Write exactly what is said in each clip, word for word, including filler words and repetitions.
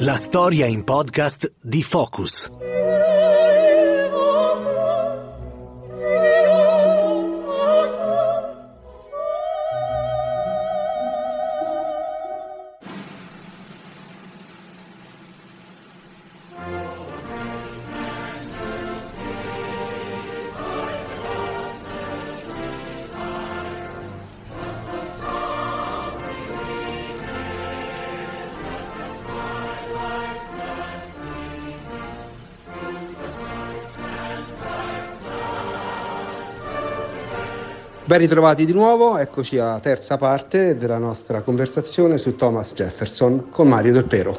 La storia in podcast di Focus. Ben ritrovati di nuovo, eccoci alla terza parte della nostra conversazione su Thomas Jefferson con Mario Del Pero.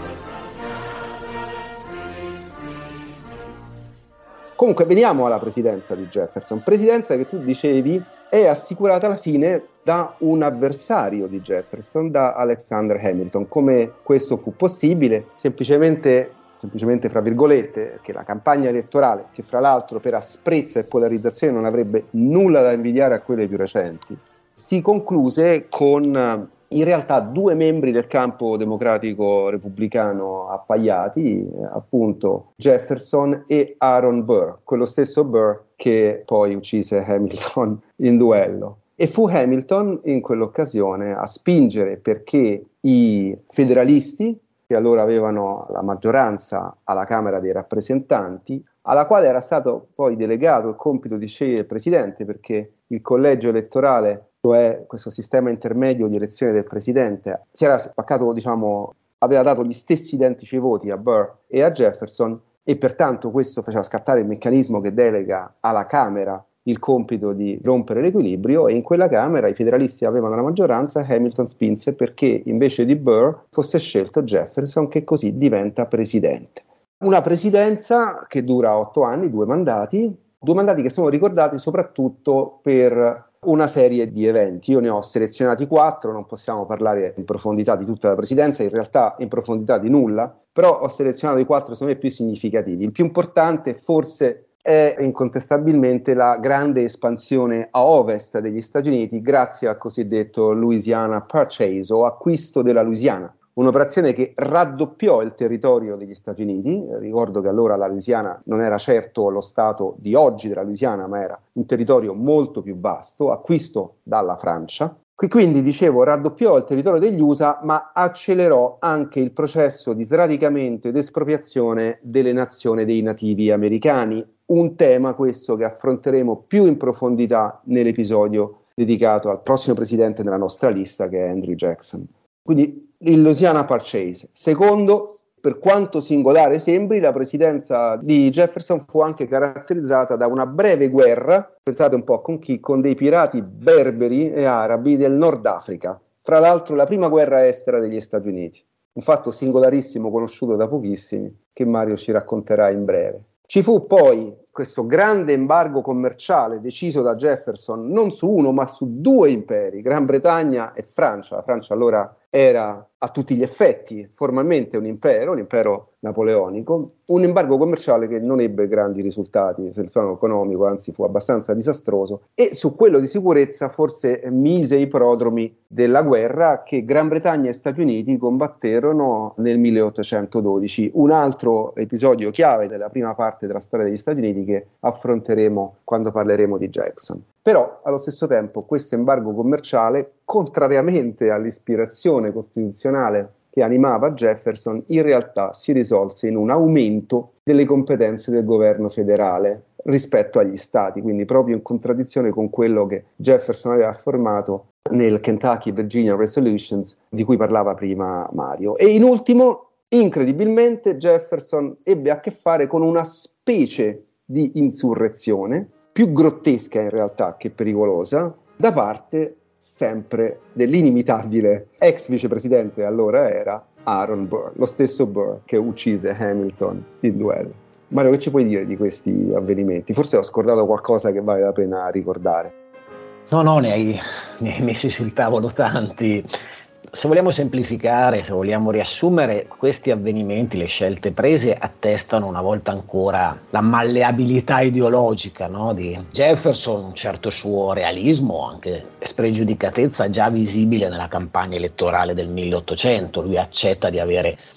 Comunque veniamo alla presidenza di Jefferson, presidenza che tu dicevi è assicurata alla fine da un avversario di Jefferson, da Alexander Hamilton. Come questo fu possibile? Semplicemente semplicemente fra virgolette, perché la campagna elettorale, che fra l'altro per asprezza e polarizzazione non avrebbe nulla da invidiare a quelle più recenti, si concluse con in realtà due membri del campo democratico repubblicano appaiati, appunto Jefferson e Aaron Burr, quello stesso Burr che poi uccise Hamilton in duello. E fu Hamilton in quell'occasione a spingere perché i federalisti, che allora avevano la maggioranza alla Camera dei rappresentanti, alla quale era stato poi delegato il compito di scegliere il presidente, perché il collegio elettorale, cioè questo sistema intermedio di elezione del presidente, si era spaccato, diciamo, aveva dato gli stessi identici voti a Burr e a Jefferson, e pertanto questo faceva scattare il meccanismo che delega alla Camera il compito di rompere l'equilibrio, e in quella Camera i federalisti avevano la maggioranza. Hamilton spinse perché invece di Burr fosse scelto Jefferson, che così diventa presidente. Una presidenza che dura otto anni, due mandati, due mandati che sono ricordati soprattutto per una serie di eventi. Io ne ho selezionati quattro, non possiamo parlare in profondità di tutta la presidenza, in realtà in profondità di nulla, però ho selezionato i quattro secondo me più significativi. Il più importante forse è incontestabilmente la grande espansione a ovest degli Stati Uniti grazie al cosiddetto Louisiana Purchase o acquisto della Louisiana, un'operazione che raddoppiò il territorio degli Stati Uniti. Ricordo che allora la Louisiana non era certo lo stato di oggi della Louisiana, ma era un territorio molto più vasto, acquisto dalla Francia. Quindi, dicevo, raddoppiò il territorio degli U S A, ma accelerò anche il processo di sradicamento ed espropriazione delle nazioni dei nativi americani, un tema questo che affronteremo più in profondità nell'episodio dedicato al prossimo presidente nella nostra lista, che è Andrew Jackson. Quindi il Louisiana Purchase. Secondo, per quanto singolare sembri, la presidenza di Jefferson fu anche caratterizzata da una breve guerra, pensate un po' con chi? Con dei pirati berberi e arabi del Nord Africa, fra l'altro la prima guerra estera degli Stati Uniti, un fatto singolarissimo conosciuto da pochissimi che Mario ci racconterà in breve. Ci fu poi questo grande embargo commerciale deciso da Jefferson non su uno ma su due imperi, Gran Bretagna e Francia. La Francia allora era a tutti gli effetti formalmente un impero, un impero napoleonico, un embargo commerciale che non ebbe grandi risultati sul piano economico, anzi fu abbastanza disastroso, e su quello di sicurezza forse mise i prodromi della guerra che Gran Bretagna e Stati Uniti combatterono nel milleottocentododici, un altro episodio chiave della prima parte della storia degli Stati Uniti che affronteremo quando parleremo di Jackson. Però allo stesso tempo questo embargo commerciale, contrariamente all'ispirazione costituzionale che animava Jefferson, in realtà si risolse in un aumento delle competenze del governo federale rispetto agli stati, quindi proprio in contraddizione con quello che Jefferson aveva affermato nel Kentucky Virginia Resolutions di cui parlava prima Mario. E in ultimo, incredibilmente, Jefferson ebbe a che fare con una specie di insurrezione, più grottesca in realtà che pericolosa, da parte sempre dell'inimitabile ex vicepresidente, allora era Aaron Burr, lo stesso Burr che uccise Hamilton in duello. Mario, che ci puoi dire di questi avvenimenti? Forse ho scordato qualcosa che vale la pena ricordare. No, no, ne hai, ne hai messi sul tavolo tanti. Se vogliamo semplificare, se vogliamo riassumere, questi avvenimenti, le scelte prese, attestano una volta ancora la malleabilità ideologica, no, di Jefferson, un certo suo realismo, anche spregiudicatezza già visibile nella campagna elettorale del milleottocento. Lui accetta di avere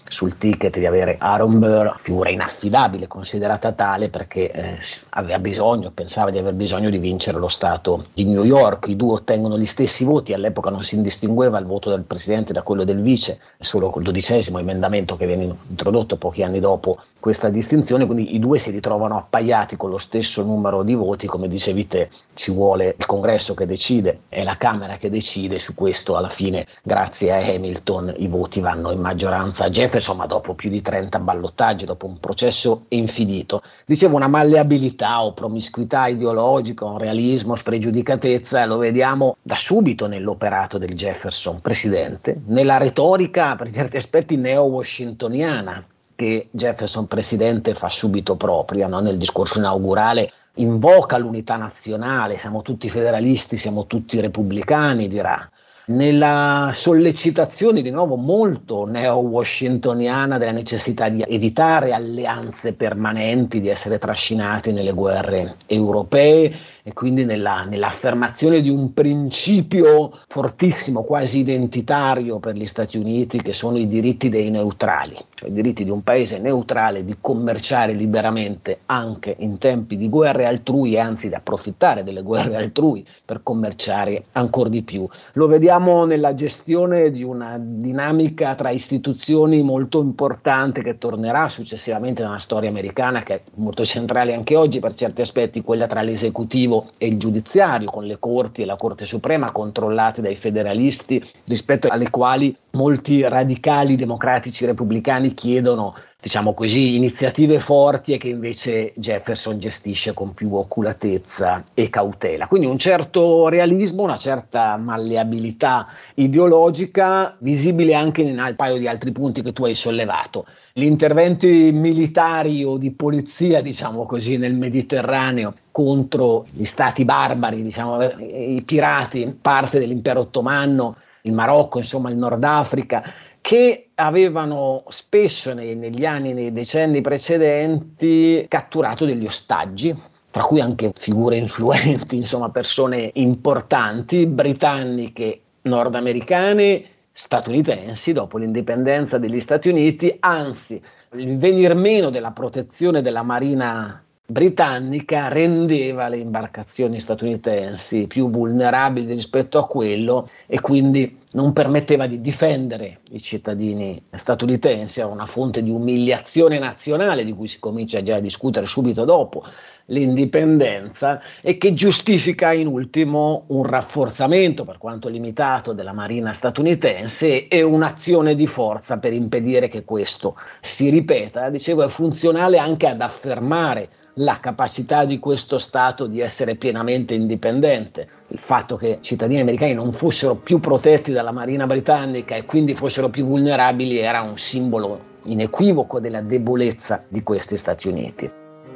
sul ticket di avere Aaron Burr, figura inaffidabile, considerata tale perché eh, aveva bisogno, pensava di aver bisogno di vincere lo stato di New York. I due ottengono gli stessi voti, all'epoca non si distingueva il voto del presidente da quello del vice, è solo col dodicesimo emendamento che viene introdotto pochi anni dopo questa distinzione, quindi i due si ritrovano appaiati con lo stesso numero di voti. Come dicevi te, ci vuole il Congresso che decide, è la Camera che decide, su questo alla fine grazie a Hamilton i voti vanno in maggioranza a Jefferson, ma dopo più di trenta ballottaggi, dopo un processo infinito. Dicevo, una malleabilità o promiscuità ideologica, un realismo, spregiudicatezza, lo vediamo da subito nell'operato del Jefferson presidente, nella retorica per certi aspetti neo-washingtoniana che Jefferson presidente fa subito propria, no? Nel discorso inaugurale invoca l'unità nazionale, siamo tutti federalisti, siamo tutti repubblicani, dirà. Nella sollecitazione di nuovo molto neo-washingtoniana della necessità di evitare alleanze permanenti, di essere trascinati nelle guerre europee, e quindi nella, nell'affermazione di un principio fortissimo, quasi identitario per gli Stati Uniti, che sono i diritti dei neutrali, cioè i diritti di un paese neutrale di commerciare liberamente anche in tempi di guerre altrui, e anzi di approfittare delle guerre altrui per commerciare ancora di più. Lo vediamo nella gestione di una dinamica tra istituzioni molto importante che tornerà successivamente nella storia americana, che è molto centrale anche oggi per certi aspetti, quella tra l'esecutivo e il giudiziario, con le corti e la Corte Suprema controllate dai federalisti, rispetto alle quali molti radicali democratici repubblicani chiedono, diciamo così, iniziative forti, e che invece Jefferson gestisce con più oculatezza e cautela. Quindi un certo realismo, una certa malleabilità ideologica, visibile anche in un paio di altri punti che tu hai sollevato. Gli interventi militari o di polizia, diciamo così, nel Mediterraneo contro gli stati barbari, diciamo i pirati, parte dell'impero ottomano, il Marocco, insomma il Nord Africa, che avevano spesso nei, negli anni, nei decenni precedenti, catturato degli ostaggi, tra cui anche figure influenti, insomma persone importanti, britanniche, nordamericane, statunitensi, dopo l'indipendenza degli Stati Uniti. Anzi, il venir meno della protezione della marina britannica rendeva le imbarcazioni statunitensi più vulnerabili rispetto a quello, e quindi non permetteva di difendere i cittadini statunitensi. Era una fonte di umiliazione nazionale di cui si comincia già a discutere subito dopo l'indipendenza, e che giustifica in ultimo un rafforzamento, per quanto limitato, della marina statunitense e un'azione di forza per impedire che questo si ripeta. Dicevo, è funzionale anche ad affermare la capacità di questo Stato di essere pienamente indipendente. Il fatto che i cittadini americani non fossero più protetti dalla marina britannica e quindi fossero più vulnerabili era un simbolo inequivoco della debolezza di questi Stati Uniti.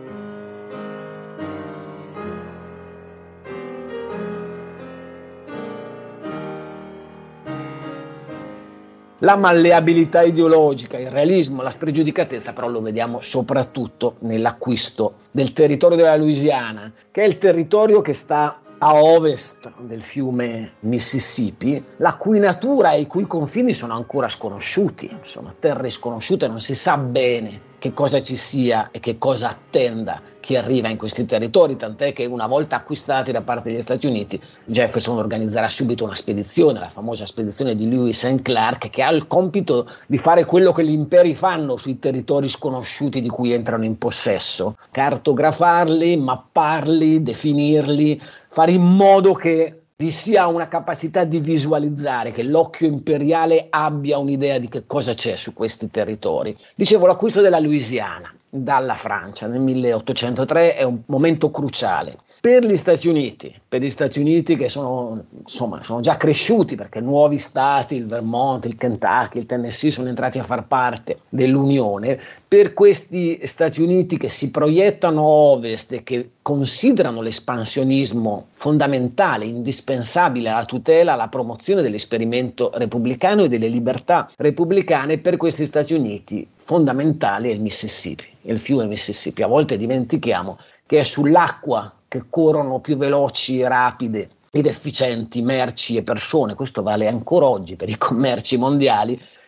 La malleabilità ideologica, il realismo, la spregiudicatezza però lo vediamo soprattutto nell'acquisto del territorio della Louisiana, che è il territorio che sta a ovest del fiume Mississippi, la cui natura e i cui confini sono ancora sconosciuti, sono terre sconosciute, non si sa bene che cosa ci sia e che cosa attenda chi arriva in questi territori, tant'è che una volta acquistati da parte degli Stati Uniti, Jefferson organizzerà subito una spedizione, la famosa spedizione di Lewis and Clark, che ha il compito di fare quello che gli imperi fanno sui territori sconosciuti di cui entrano in possesso: cartografarli, mapparli, definirli, fare in modo che vi sia una capacità di visualizzare, che l'occhio imperiale abbia un'idea di che cosa c'è su questi territori. Dicevo, l'acquisto della Louisiana dalla Francia nel milleottocentotre è un momento cruciale per gli Stati Uniti, per gli Stati Uniti che sono, insomma, sono già cresciuti, perché nuovi stati, il Vermont, il Kentucky, il Tennessee, sono entrati a far parte dell'Unione. Per questi Stati Uniti che si proiettano a ovest e che considerano l'espansionismo fondamentale, indispensabile alla tutela, alla promozione dell'esperimento repubblicano e delle libertà repubblicane, per questi Stati Uniti fondamentale è il Mississippi, il fiume Mississippi. A volte dimentichiamo che è sull'acqua che corrono più veloci, rapide ed efficienti merci e persone. Questo vale ancora oggi per i commerci mondiali,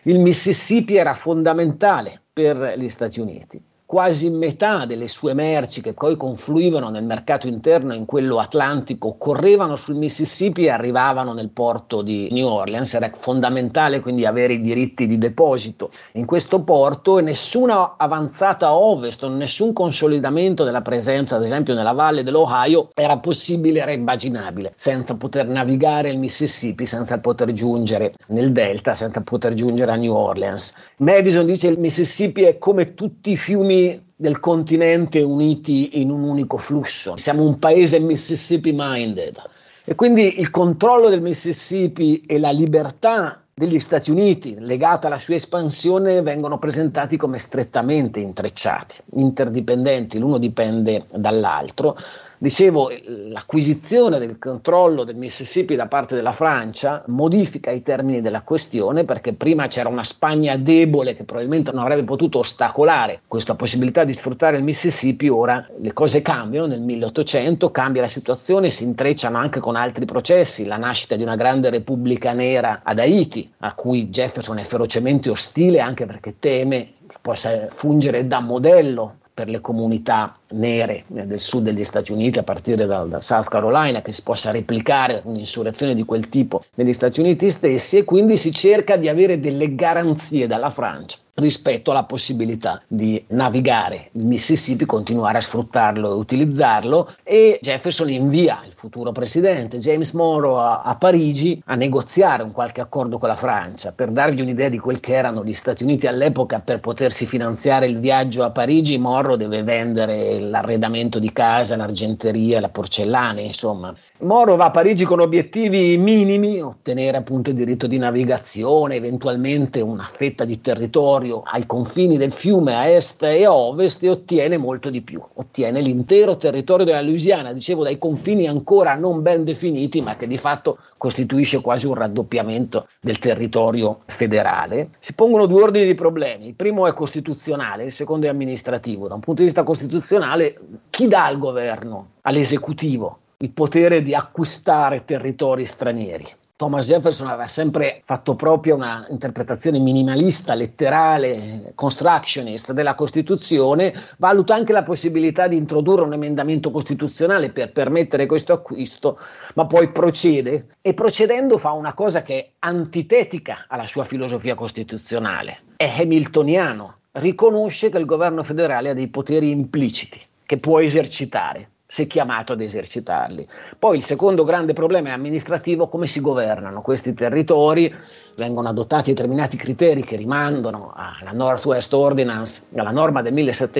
Il Mississippi era fondamentale per gli Stati Uniti. Quasi metà delle sue merci che poi confluivano nel mercato interno e in quello atlantico correvano sul Mississippi e arrivavano nel porto di New Orleans. Era fondamentale quindi avere i diritti di deposito in questo porto, e nessuna avanzata a ovest, nessun consolidamento della presenza ad esempio nella valle dell'Ohio era possibile, era immaginabile, senza poter navigare il Mississippi, senza poter giungere nel delta, senza poter giungere a New Orleans. Madison dice che il Mississippi è come tutti i fiumi del continente uniti in un unico flusso. Siamo un paese Mississippi minded, e quindi il controllo del Mississippi e la libertà degli Stati Uniti legata alla sua espansione vengono presentati come strettamente intrecciati, interdipendenti, l'uno dipende dall'altro. Dicevo, l'acquisizione del controllo del Mississippi da parte della Francia modifica i termini della questione, perché prima c'era una Spagna debole che probabilmente non avrebbe potuto ostacolare questa possibilità di sfruttare il Mississippi. Ora le cose cambiano, nel milleottocento cambia la situazione, si intrecciano anche con altri processi, la nascita di una grande repubblica nera ad Haiti, a cui Jefferson è ferocemente ostile anche perché teme che possa fungere da modello per le comunità nere del sud degli Stati Uniti, a partire da, da South Carolina, che si possa replicare un'insurrezione di quel tipo negli Stati Uniti stessi, e quindi si cerca di avere delle garanzie dalla Francia rispetto alla possibilità di navigare il Mississippi, continuare a sfruttarlo e utilizzarlo, e Jefferson invia il futuro presidente James Monroe a, a Parigi a negoziare un qualche accordo con la Francia. Per dargli un'idea di quel che erano gli Stati Uniti all'epoca, per potersi finanziare il viaggio a Parigi, Monroe deve vendere l'arredamento di casa, l'argenteria, la porcellana, insomma. Monroe va a Parigi con obiettivi minimi: ottenere appunto il diritto di navigazione, eventualmente una fetta di territorio ai confini del fiume a est e a ovest, e ottiene molto di più, ottiene l'intero territorio della Louisiana, dicevo, dai confini ancora non ben definiti, ma che di fatto costituisce quasi un raddoppiamento del territorio federale. Si pongono due ordini di problemi: il primo è costituzionale, il secondo è amministrativo. Da un punto di vista costituzionale, chi dà al governo, all'esecutivo, il potere di acquistare territori stranieri? Thomas Jefferson aveva sempre fatto proprio una interpretazione minimalista, letterale, constructionist della Costituzione. Valuta anche la possibilità di introdurre un emendamento costituzionale per permettere questo acquisto, ma poi procede, e procedendo fa una cosa che è antitetica alla sua filosofia costituzionale. È hamiltoniano, riconosce che il governo federale ha dei poteri impliciti che può esercitare se chiamato ad esercitarli. Poi il secondo grande problema è amministrativo: come si governano questi territori? Vengono adottati determinati criteri che rimandano alla Northwest Ordinance, alla norma del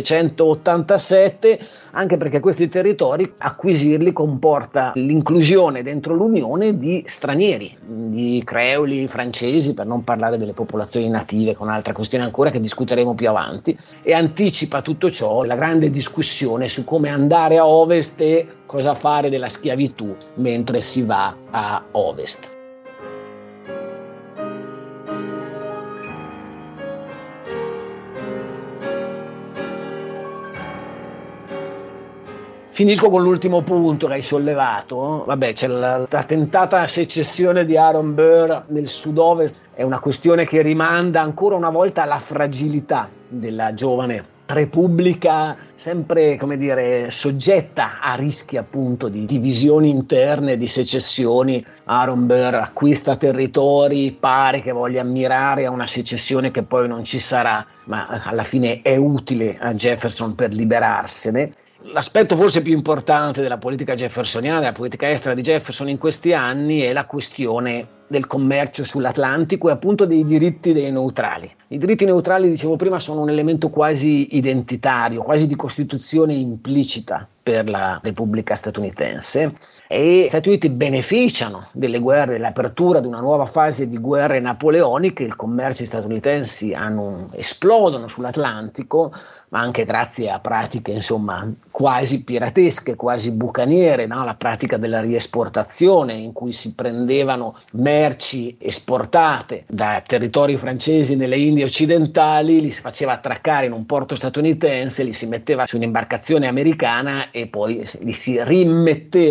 millesettecentottantasette, anche perché questi territori, acquisirli comporta l'inclusione dentro l'Unione di stranieri, di creoli, francesi, per non parlare delle popolazioni native, con altra questione ancora che discuteremo più avanti, e anticipa tutto ciò la grande discussione su come andare a ovest e cosa fare della schiavitù mentre si va a ovest. Finisco con l'ultimo punto che hai sollevato. Vabbè, c'è la, la tentata secessione di Aaron Burr nel sud-ovest, è una questione che rimanda ancora una volta alla fragilità della giovane repubblica, sempre, come dire, soggetta a rischi appunto di divisioni interne, di secessioni. Aaron Burr acquista territori, pare che voglia ammirare a una secessione che poi non ci sarà, ma alla fine è utile a Jefferson per liberarsene. L'aspetto forse più importante della politica jeffersoniana, della politica estera di Jefferson in questi anni, è la questione del commercio sull'Atlantico e appunto dei diritti dei neutrali. I diritti neutrali, dicevo prima, sono un elemento quasi identitario, quasi di costituzione implicita per la Repubblica statunitense, e gli Stati Uniti beneficiano delle guerre, dell'apertura di una nuova fase di guerre napoleoniche. Il commercio statunitensi hanno, esplodono sull'Atlantico, ma anche grazie a pratiche insomma quasi piratesche, quasi bucaniere, no? La pratica della riesportazione, in cui si prendevano merci esportate da territori francesi nelle Indie occidentali, li si faceva attraccare in un porto statunitense, li si metteva su un'imbarcazione americana e poi li si rimetteva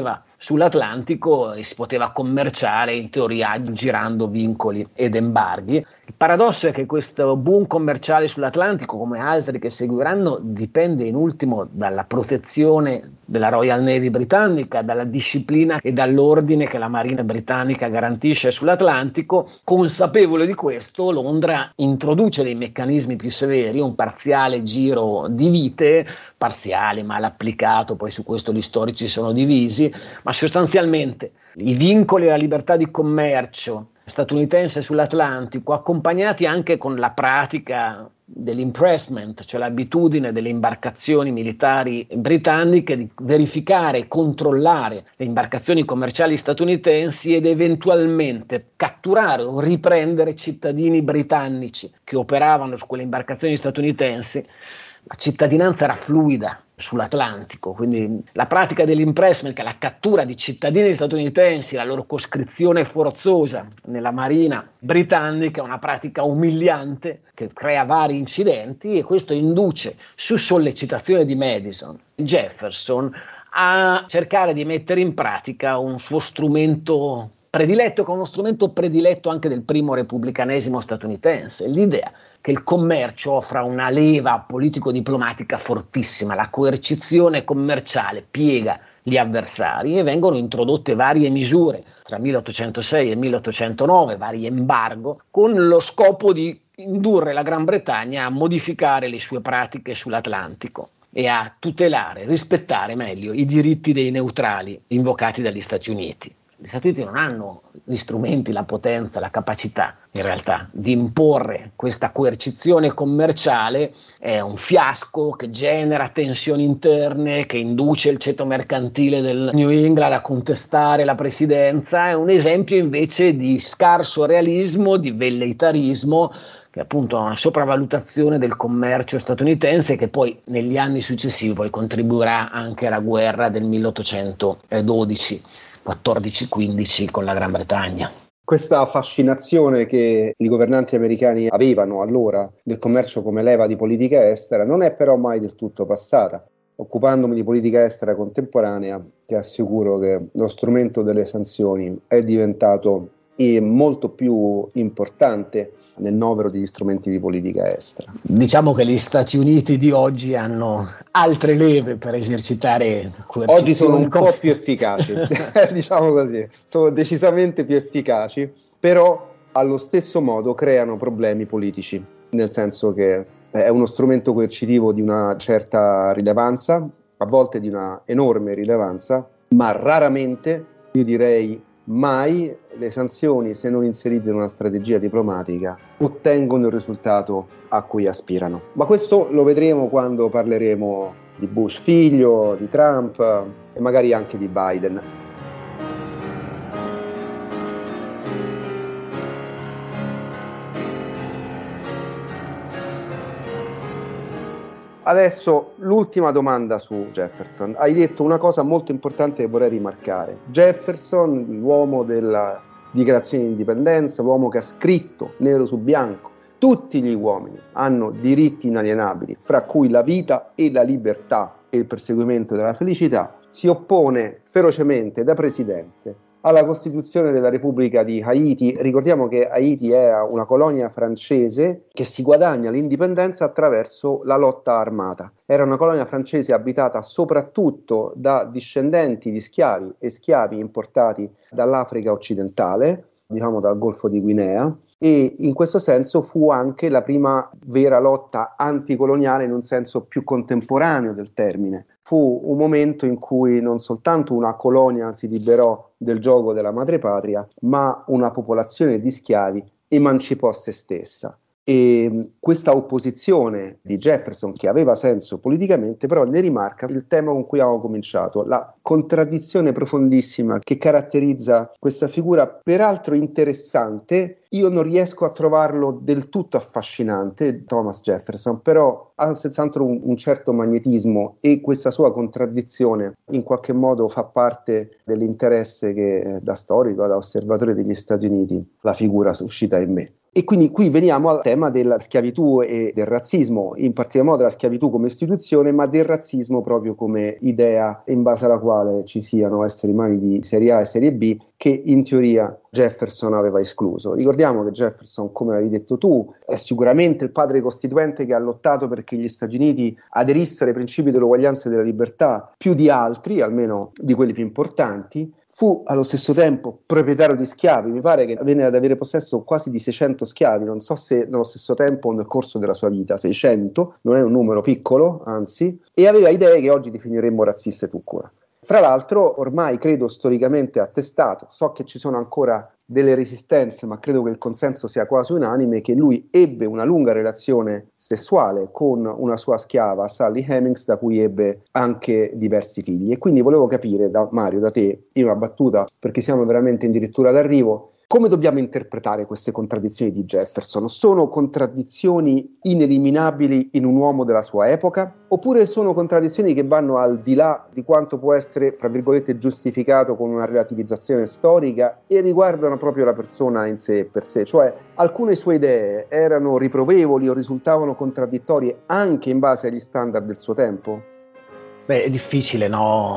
sull'Atlantico e si poteva commerciare in teoria girando vincoli ed embarghi. Il paradosso è che questo boom commerciale sull'Atlantico, come altri che seguiranno, dipende in ultimo dalla protezione della Royal Navy britannica, dalla disciplina e dall'ordine che la Marina britannica garantisce sull'Atlantico. Consapevole di questo, Londra introduce dei meccanismi più severi, un parziale giro di vite, parziale, mal applicato, poi su questo gli storici sono divisi, ma sostanzialmente i vincoli alla libertà di commercio statunitense sull'Atlantico, accompagnati anche con la pratica dell'impressment, cioè l'abitudine delle imbarcazioni militari britanniche di verificare e controllare le imbarcazioni commerciali statunitensi ed eventualmente catturare o riprendere cittadini britannici che operavano su quelle imbarcazioni statunitensi. La cittadinanza era fluida sull'Atlantico, quindi la pratica dell'impressment, che è la cattura di cittadini statunitensi, la loro coscrizione forzosa nella marina britannica, è una pratica umiliante che crea vari incidenti, e questo induce, su sollecitazione di Madison, Jefferson a cercare di mettere in pratica un suo strumento prediletto, che è uno strumento prediletto anche del primo repubblicanesimo statunitense, l'idea che il commercio offra una leva politico-diplomatica fortissima, la coercizione commerciale piega gli avversari, e vengono introdotte varie misure tra milleottocentosei e milleottocentonove, vari embargo, con lo scopo di indurre la Gran Bretagna a modificare le sue pratiche sull'Atlantico e a tutelare, rispettare meglio i diritti dei neutrali invocati dagli Stati Uniti. Gli Stati Uniti non hanno gli strumenti, la potenza, la capacità in realtà di imporre questa coercizione commerciale. È un fiasco che genera tensioni interne, che induce il ceto mercantile del New England a contestare la presidenza. È un esempio invece di scarso realismo, di velleitarismo, che è appunto una sopravvalutazione del commercio statunitense, che poi negli anni successivi poi contribuirà anche alla guerra del milleottocentododici quattordici quindici con la Gran Bretagna. Questa fascinazione che i governanti americani avevano allora del commercio come leva di politica estera non è però mai del tutto passata. Occupandomi di politica estera contemporanea, ti assicuro che lo strumento delle sanzioni è diventato molto più importante nel novero degli strumenti di politica estera. Diciamo che gli Stati Uniti di oggi hanno altre leve per esercitare coercizione. Oggi sono un po' più efficaci, diciamo così, sono decisamente più efficaci, però allo stesso modo creano problemi politici, nel senso che è uno strumento coercitivo di una certa rilevanza, a volte di una enorme rilevanza, ma raramente, io direi mai, le sanzioni, se non inserite in una strategia diplomatica, ottengono il risultato a cui aspirano. Ma questo lo vedremo quando parleremo di Bush figlio, di Trump e magari anche di Biden. Adesso l'ultima domanda su Jefferson. Hai detto una cosa molto importante che vorrei rimarcare. Jefferson, l'uomo della dichiarazione di indipendenza, l'uomo che ha scritto nero su bianco: tutti gli uomini hanno diritti inalienabili, fra cui la vita e la libertà e il perseguimento della felicità, si oppone ferocemente da presidente alla Costituzione della Repubblica di Haiti. Ricordiamo che Haiti era una colonia francese che si guadagna l'indipendenza attraverso la lotta armata. Era una colonia francese abitata soprattutto da discendenti di schiavi e schiavi importati dall'Africa occidentale, diciamo dal Golfo di Guinea, e in questo senso fu anche la prima vera lotta anticoloniale in un senso più contemporaneo del termine. Fu un momento in cui non soltanto una colonia si liberò del giogo della madrepatria, ma una popolazione di schiavi emancipò se stessa. E questa opposizione di Jefferson, che aveva senso politicamente, però ne rimarca il tema con cui abbiamo cominciato, la contraddizione profondissima che caratterizza questa figura, peraltro interessante. Io non riesco a trovarlo del tutto affascinante, Thomas Jefferson, però ha senz'altro un, un certo magnetismo, e questa sua contraddizione in qualche modo fa parte dell'interesse che da storico, da osservatore degli Stati Uniti, la figura suscita in me. E quindi qui veniamo al tema della schiavitù e del razzismo, in particolar modo della schiavitù come istituzione, ma del razzismo proprio come idea in base alla quale ci siano esseri umani di serie A e serie B, che in teoria Jefferson aveva escluso. Ricordiamo che Jefferson, come avevi detto tu, è sicuramente il padre costituente che ha lottato perché gli Stati Uniti aderissero ai principi dell'uguaglianza e della libertà più di altri, almeno di quelli più importanti. Fu allo stesso tempo proprietario di schiavi, mi pare che venne ad avere possesso quasi di seicento schiavi, non so se nello stesso tempo o nel corso della sua vita, seicento, non è un numero piccolo, anzi, e aveva idee che oggi definiremmo razziste tout court. Fra l'altro, ormai credo storicamente attestato, so che ci sono ancora delle resistenze, ma credo che il consenso sia quasi unanime, che lui ebbe una lunga relazione sessuale con una sua schiava, Sally Hemings, da cui ebbe anche diversi figli. E quindi volevo capire da Mario, da te, in una battuta, perché siamo veramente addirittura d'arrivo, come dobbiamo interpretare queste contraddizioni di Jefferson? Sono contraddizioni ineliminabili in un uomo della sua epoca? Oppure sono contraddizioni che vanno al di là di quanto può essere, fra virgolette, giustificato con una relativizzazione storica e riguardano proprio la persona in sé per sé? Cioè, alcune sue idee erano riprovevoli o risultavano contraddittorie anche in base agli standard del suo tempo? Beh, è difficile, no?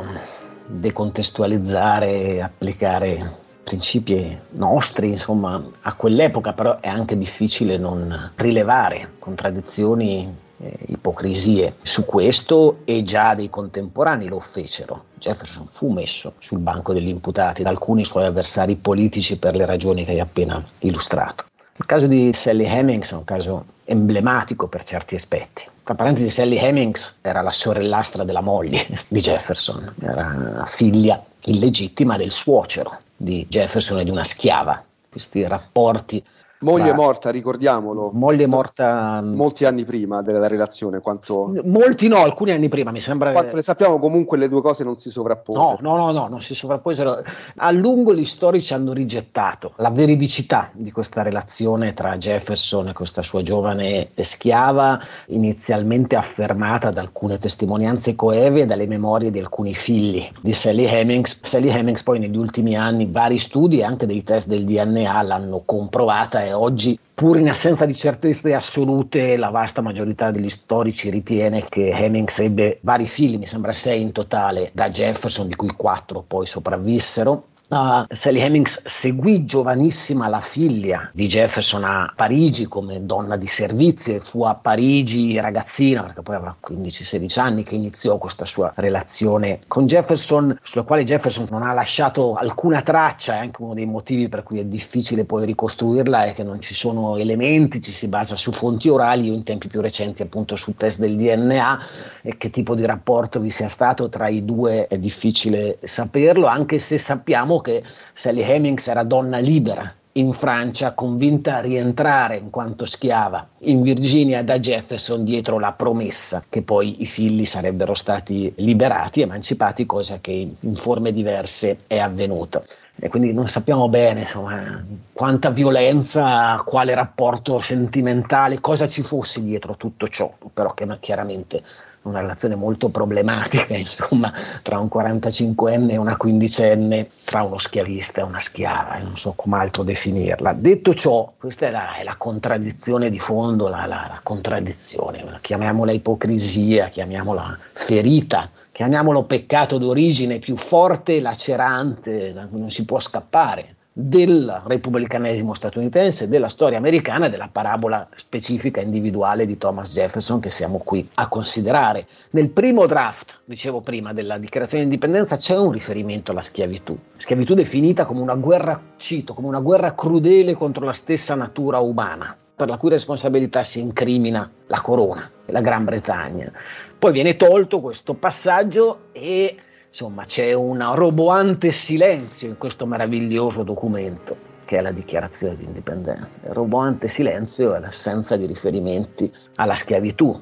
Decontestualizzare, applicare principi nostri, insomma, a quell'epoca, però è anche difficile non rilevare contraddizioni, eh, ipocrisie su questo, e già dei contemporanei lo fecero. Jefferson fu messo sul banco degli imputati da alcuni suoi avversari politici per le ragioni che hai appena illustrato. Il caso di Sally Hemings è un caso emblematico per certi aspetti. Tra parentesi, Sally Hemings era la sorellastra della moglie di Jefferson, era figlia illegittima del suocero di Jefferson e di una schiava. Questi rapporti. Moglie morta, ricordiamolo. Moglie morta molti anni prima della relazione, quanto molti no, alcuni anni prima, mi sembra. Quanto ne sappiamo, comunque le due cose non si sovrapposero. No, no, no, no, non si sovrapposero. A lungo gli storici hanno rigettato la veridicità di questa relazione tra Jefferson e questa sua giovane schiava, inizialmente affermata da alcune testimonianze coeve e dalle memorie di alcuni figli di Sally Hemings. Sally Hemings poi negli ultimi anni vari studi e anche dei test del D N A l'hanno comprovata, e oggi, pur in assenza di certezze assolute, la vasta maggiorità degli storici ritiene che Hemings ebbe vari figli, mi sembra sei in totale, da Jefferson, di cui quattro poi sopravvissero. Uh, Sally Hemings seguì giovanissima la figlia di Jefferson a Parigi come donna di servizio, e fu a Parigi ragazzina, perché poi aveva quindici sedici anni, che iniziò questa sua relazione con Jefferson, sulla quale Jefferson non ha lasciato alcuna traccia. È anche uno dei motivi per cui è difficile poi ricostruirla, è che non ci sono elementi, ci si basa su fonti orali, o in tempi più recenti appunto sul test del D N A, e che tipo di rapporto vi sia stato tra i due è difficile saperlo, anche se sappiamo che Sally Hemings era donna libera in Francia, convinta a rientrare in quanto schiava in Virginia da Jefferson, dietro la promessa che poi i figli sarebbero stati liberati, emancipati, cosa che in forme diverse è avvenuta. E quindi non sappiamo bene, insomma, quanta violenza, quale rapporto sentimentale, cosa ci fosse dietro tutto ciò, però che chiaramente una relazione molto problematica, insomma, tra un quarantacinquenne e una quindicenne, tra uno schiavista e una schiava, e non so come altro definirla. Detto ciò, questa è la, è la contraddizione di fondo, la, la, la contraddizione, chiamiamola ipocrisia, chiamiamola ferita, chiamiamolo peccato d'origine più forte e lacerante, da cui non si può scappare, del repubblicanesimo statunitense, della storia americana e della parabola specifica individuale di Thomas Jefferson che siamo qui a considerare. Nel primo draft, dicevo prima, della dichiarazione di indipendenza c'è un riferimento alla schiavitù, schiavitù definita come una guerra, cito, come una guerra crudele contro la stessa natura umana, per la cui responsabilità si incrimina la corona e la Gran Bretagna. Poi viene tolto questo passaggio e insomma c'è un roboante silenzio in questo meraviglioso documento che è la dichiarazione di indipendenza. Il roboante silenzio è l'assenza di riferimenti alla schiavitù.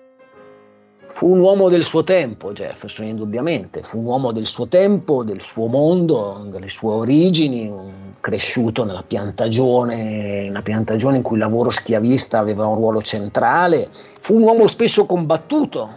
Fu un uomo del suo tempo Jefferson, indubbiamente, fu un uomo del suo tempo, del suo mondo, delle sue origini, cresciuto nella piantagione, una piantagione in cui il lavoro schiavista aveva un ruolo centrale. Fu un uomo spesso combattuto,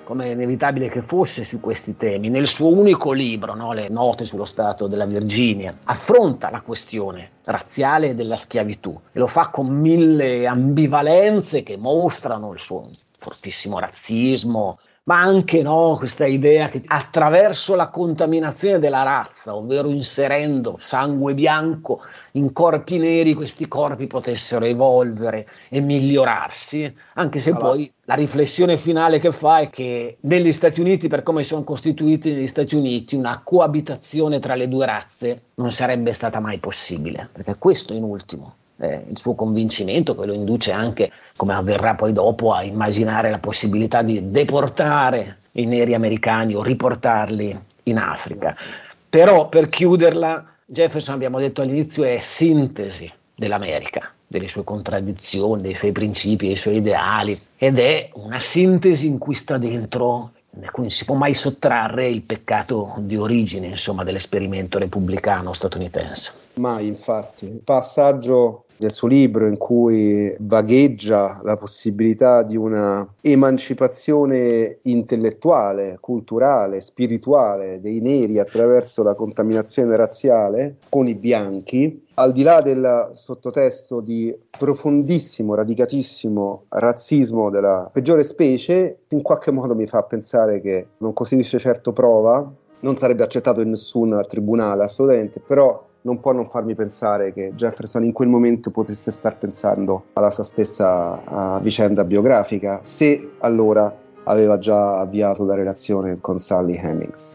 come è inevitabile che fosse su questi temi, nel suo unico libro, no, Le note sullo stato della Virginia, affronta la questione razziale della schiavitù e lo fa con mille ambivalenze che mostrano il suo fortissimo razzismo, ma anche no, questa idea che attraverso la contaminazione della razza, ovvero inserendo sangue bianco in corpi neri, questi corpi potessero evolvere e migliorarsi, anche se allora, poi la riflessione finale che fa è che negli Stati Uniti, per come sono costituiti negli Stati Uniti, una coabitazione tra le due razze non sarebbe stata mai possibile, perché questo in ultimo è il suo convincimento, che lo induce anche, come avverrà poi dopo, a immaginare la possibilità di deportare i neri americani o riportarli in Africa. Però, per chiuderla, Jefferson, abbiamo detto all'inizio, è sintesi dell'America, delle sue contraddizioni, dei suoi principi, dei suoi ideali, ed è una sintesi in cui sta dentro, da cui non si può mai sottrarre il peccato di origine, insomma, dell'esperimento repubblicano statunitense. Mai, infatti. Il passaggio del suo libro in cui vagheggia la possibilità di una emancipazione intellettuale, culturale, spirituale dei neri attraverso la contaminazione razziale con i bianchi, al di là del sottotesto di profondissimo, radicatissimo razzismo della peggiore specie, in qualche modo mi fa pensare che non costituisce certo prova, non sarebbe accettato in nessun tribunale assolutamente, però non può non farmi pensare che Jefferson in quel momento potesse star pensando alla sua stessa uh, vicenda biografica, se allora aveva già avviato la relazione con Sally Hemings.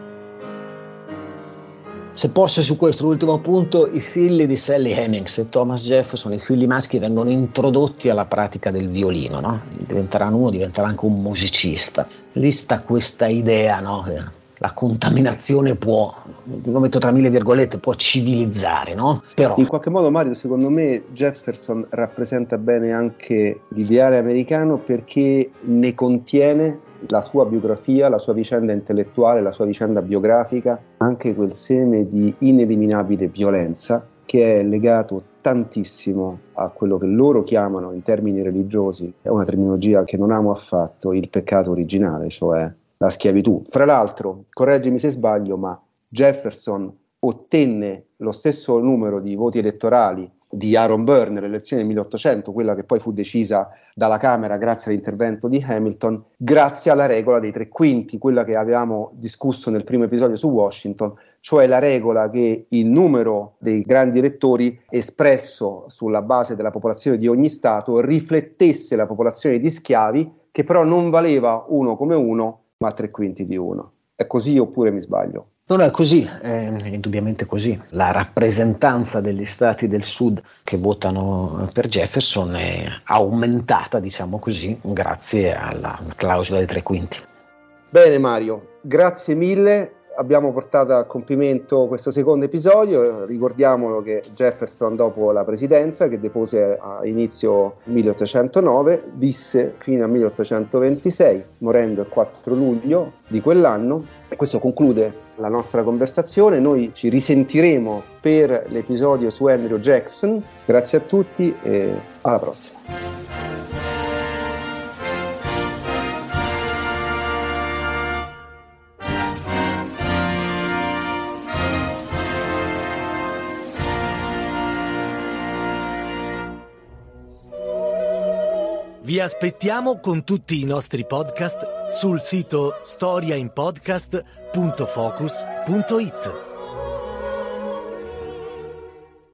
Se posso, su questo ultimo punto, i figli di Sally Hemings e Thomas Jefferson, i figli maschi, vengono introdotti alla pratica del violino, no? Diventeranno uno, diventerà anche un musicista. Lì sta questa idea, no? La contaminazione può, lo metto tra mille virgolette, può civilizzare, no? Però in qualche modo, Mario, secondo me Jefferson rappresenta bene anche l'ideale americano, perché ne contiene la sua biografia, la sua vicenda intellettuale, la sua vicenda biografica, anche quel seme di ineliminabile violenza che è legato tantissimo a quello che loro chiamano in termini religiosi, è una terminologia che non amo affatto, il peccato originale, cioè la schiavitù. Fra l'altro, correggimi se sbaglio, ma Jefferson ottenne lo stesso numero di voti elettorali di Aaron Burr nelle elezioni del milleottocento, quella che poi fu decisa dalla Camera grazie all'intervento di Hamilton, grazie alla regola dei tre quinti, quella che avevamo discusso nel primo episodio su Washington, cioè la regola che il numero dei grandi elettori espresso sulla base della popolazione di ogni stato riflettesse la popolazione di schiavi, che però non valeva uno come uno, ma tre quinti di uno. È così oppure mi sbaglio? Non è così, è indubbiamente così. La rappresentanza degli stati del sud che votano per Jefferson è aumentata, diciamo così, grazie alla clausola dei tre quinti. Bene Mario, grazie mille. Abbiamo portato a compimento questo secondo episodio. Ricordiamolo che Jefferson, dopo la presidenza che depose a inizio milleottocentonove, visse fino al milleottocentoventisei, morendo il quattro luglio di quell'anno. E questo conclude la nostra conversazione. Noi ci risentiremo per l'episodio su Andrew Jackson. Grazie a tutti e alla prossima. Vi aspettiamo con tutti i nostri podcast sul sito storia in podcast punto focus punto it.